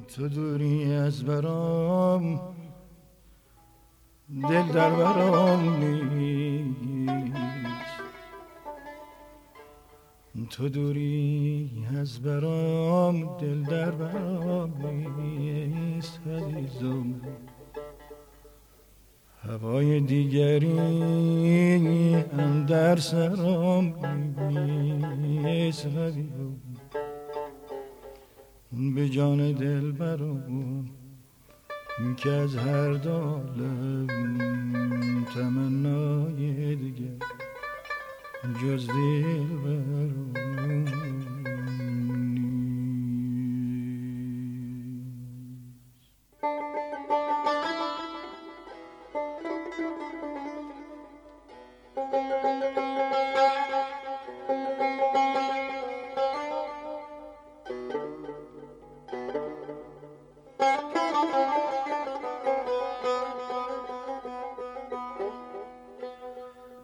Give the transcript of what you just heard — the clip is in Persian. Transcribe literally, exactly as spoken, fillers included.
تو دوری از برام دل در برام نیست، تو دوری از برام دل در برام نیست عزیزم. هوای دیگری اندر سرام نیست عزیزم، به جان دل برام که از هر دالم تمنای دیگر جز دل برام.